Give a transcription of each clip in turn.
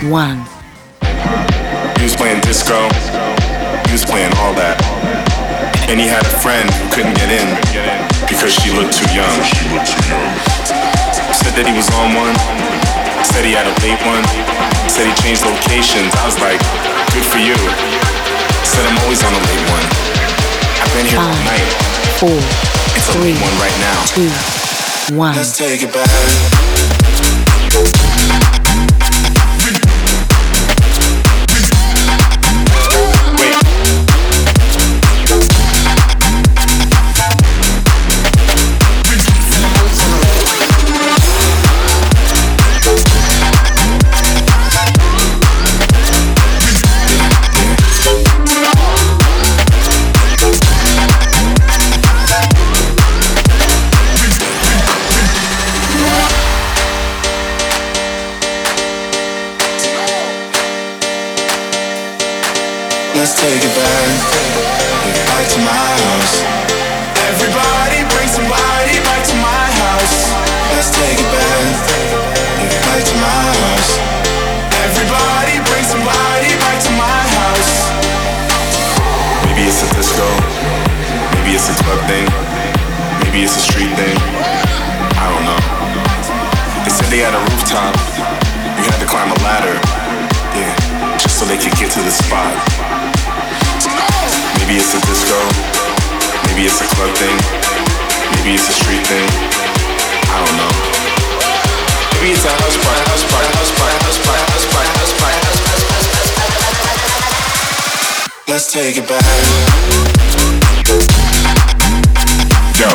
one. He was playing disco, he was playing all that. And he had a friend who couldn't get in because she looked too young. Said that he was on one, said he had a late one, said he changed locations. I was like, good for you. Said I'm always on a late one. I've been here all night. 4, It's a 3, late one right now. 2, 1. Let's take it back. Let's take it back to my house. Everybody bring somebody back to my house. Let's take it back to my house. Everybody bring somebody back to my house. Maybe it's a disco, maybe it's a club thing, maybe it's a street thing. I don't know. They said they had a rooftop. You had to climb a ladder, yeah, just so they could get to the spot. Maybe it's a disco, maybe it's a club thing, maybe it's a street thing. I don't know. Maybe it's a house party, house party, house party, house party, house party, house party, house party. Let's take it back. Yo.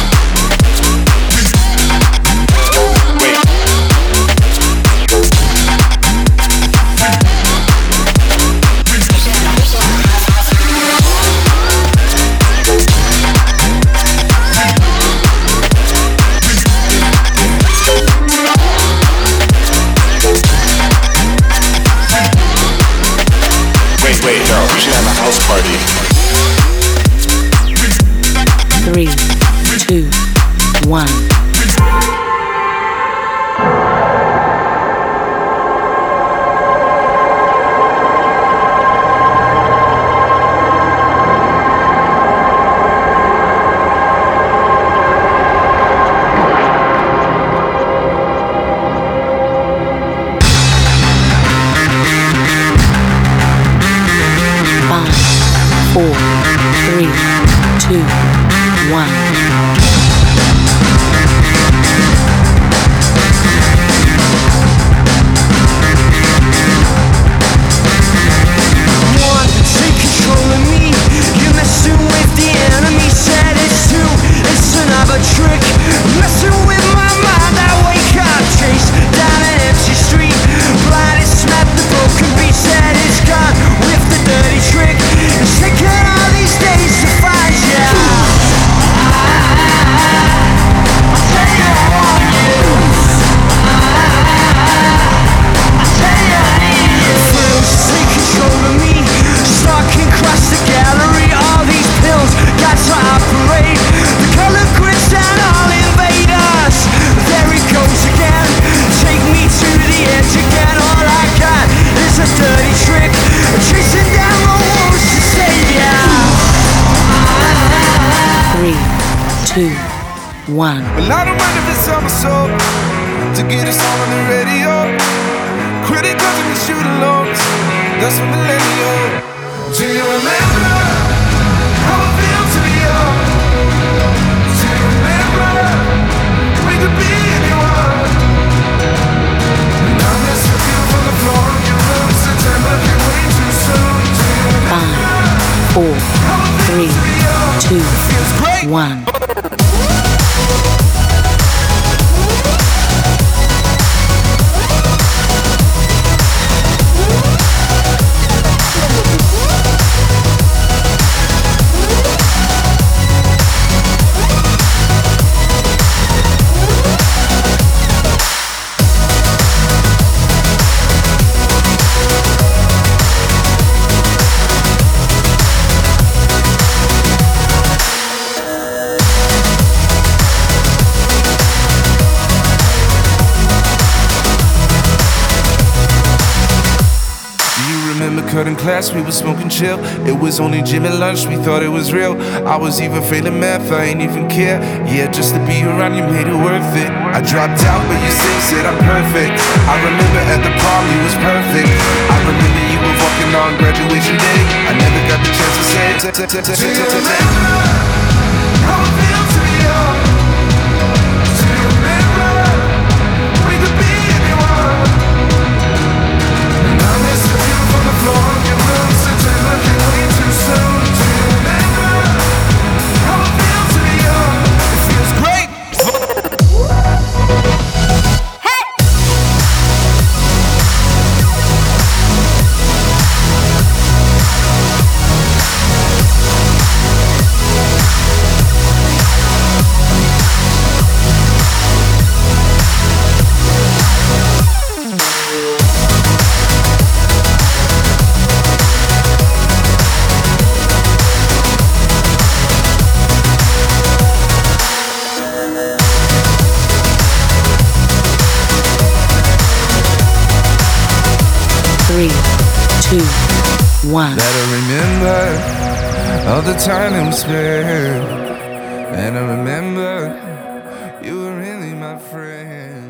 Wait, no, we should have a house party. 3, 2, 1. One. Well, I don't mind if it's somersault to get us all on the radio. Credit cards and the shooting loans, that's for millennial. Do you remember how it feels to be young? Do you remember we could be anyone? And I miss the view from the floor of your room. September came way too soon. Do you remember 5, 4, 3, 2, 1. in class, we was smoking chill. It was only gym and lunch, we thought it was real. I was even failing math, I ain't even care. Yeah, just to be around you made it worth it. I dropped out, but you still said I'm perfect. I remember at the prom you was perfect. I remember you were walking on graduation day. I never got the chance to say it. Do you remember how it feels to be young? Do you remember we could be anyone? And I miss the view from the floor of your room, sitting looking way too soon. Do you remember how it feels to be young? It feels great. Three, two, one. Better remember all the time that we spent, and I remember you were really my friend.